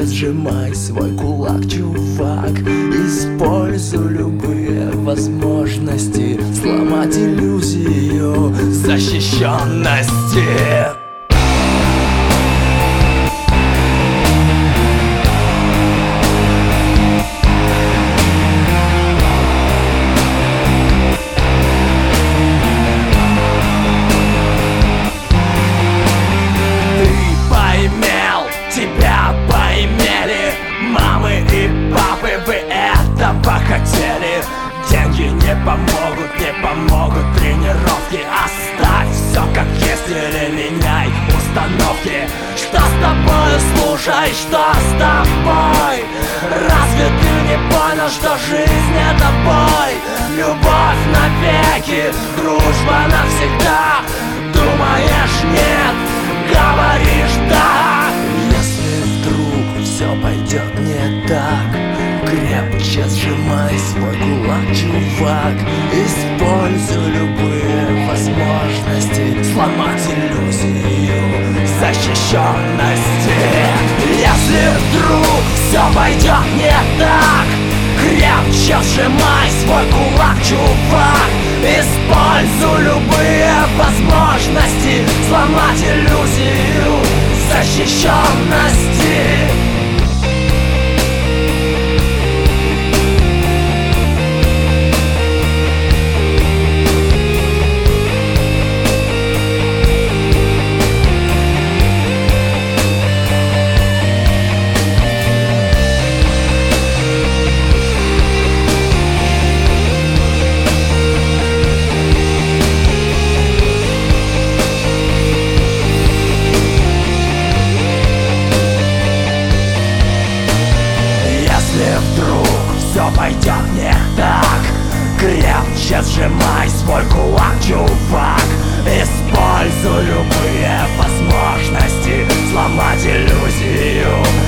сжимай свой кулак, чувак. Используй любые возможности сломать иллюзию защищенности. Тебя поимели мамы и папы, вы этого хотели. Деньги не помогут тренировки. Оставь все как есть или меняй установки. Что с тобой, слушай, что с тобой? Разве ты не понял, что жизнь это бой? Любовь навеки, дружба навсегда. Думаешь нет, говоришь да. Все пойдет не так, крепче сжимай свой кулак, чувак. Используй любые возможности сломать иллюзию защищенности. Если вдруг все пойдет не так, крепче сжимай свой кулак, чувак. Используй любые возможности сломать иллюзию защищенности. Вдруг все пойдет не так, крепче сжимай свой кулак, чувак. Используй любые возможности сломать иллюзию